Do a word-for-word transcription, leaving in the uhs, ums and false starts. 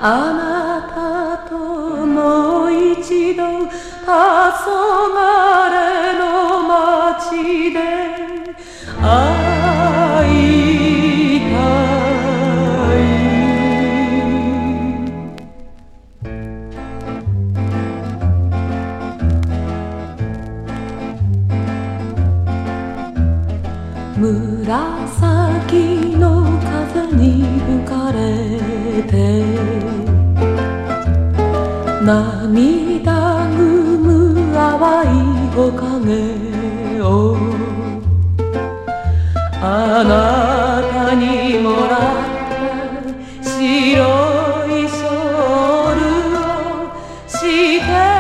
あなたともう一度黄昏の街で会いたい。紫の風に吹かれて涙ぐむ淡い木陰をあなたにもらった白いショールをして